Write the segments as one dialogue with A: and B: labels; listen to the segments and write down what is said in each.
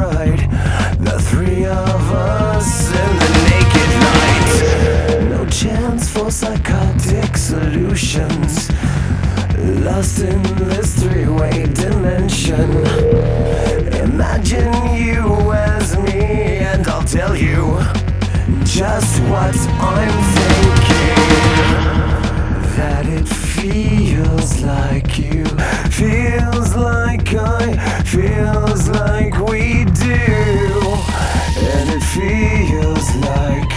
A: right, the three of us in the naked light. No chance for psychotic solutions, lost in this three-way dimension. Imagine you as me and I'll tell you just what I'm thinking. That it feels like you, feels like I, feels like we do. And it feels like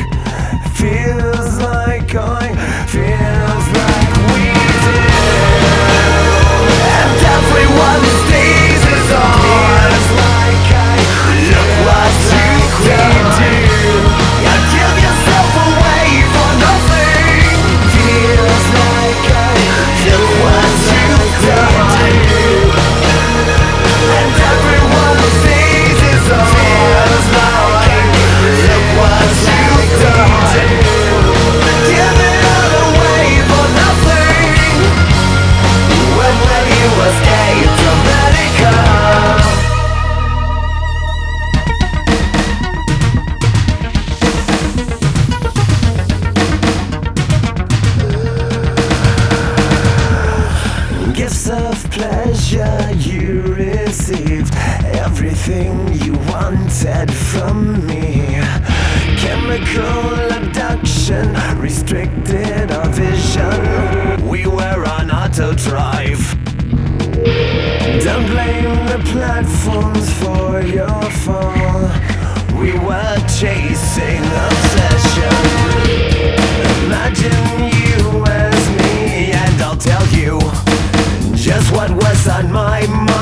A: I, feels like we do. And everyone stays as on. Like I, look what you do. You give yourself away for nothing. Feels like I, look what you've done. And everyone stays as on. Feels like I, look what you've done. Give it all away for nothing. When will you escape from America? Gifts of pleasure you received, everything you wanted from me. Chemical abduction restricted our vision. We were on auto drive. Don't blame the platforms for your fall. We were chasing obsession. Imagine you as me and I'll tell you just what was on my mind.